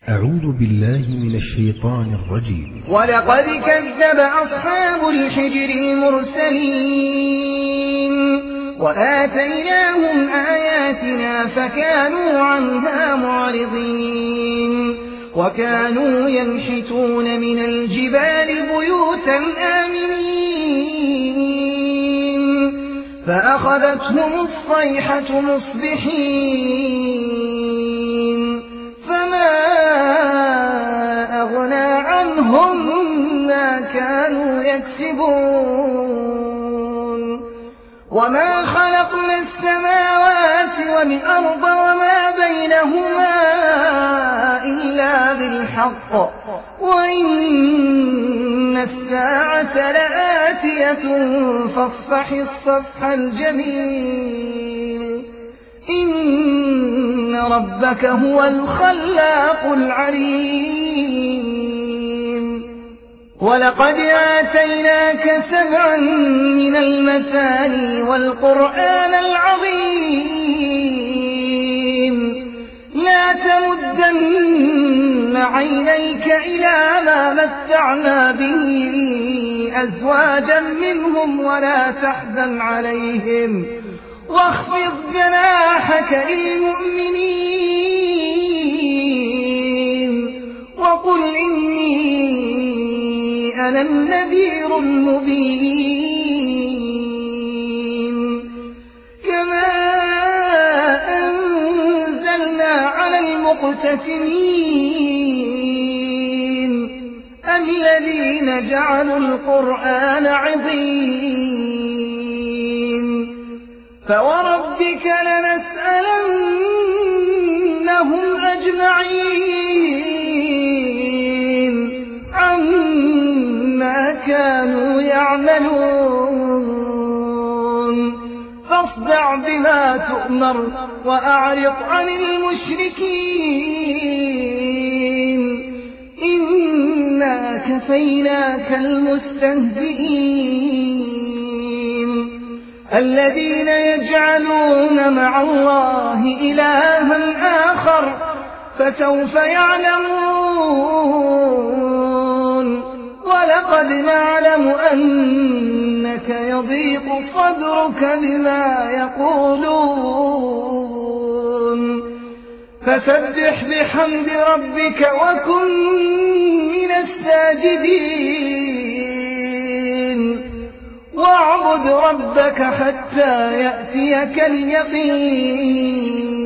أعوذ بالله من الشيطان الرجيم. ولقد كذب أصحاب الحجر المرسلين وآتيناهم آياتنا فكانوا عنها معرضين وكانوا ينحتون من الجبال بيوتا آمنين فأخذتهم الصيحة مصبحين فما أغنى عنهم ما كانوا يكسبون وما خلقنا السماوات والأرض وما بينهما إلا بالحق وإن الساعة لآتية فاصفح الصفح الجميل إن ربك هو الخلاق العليم. ولقد آتيناك 7 من المثاني والقرآن العظيم لا تمدن عينيك إلى ما متعنا به أزواجا منهم ولا تحزن عليهم واخفض جناحك للمؤمنين وقل إني أنا النذير المبين. كما أنزلنا على المقتسمين الذين جعلوا القرآن عظيم فوربك لنسألنهم أجمعين عما كانوا يعملون فاصدع بما تؤمر وأعرض عن المشركين إنا كفيناك المستهزئين الذين يجعلون مع الله إلها آخر فسوف يعلمون ولقد نعلم أنك يضيق صدرك بما يقولون فسبح بحمد ربك وكن من الساجدين واعبد ربك حتى يأتيك اليقين.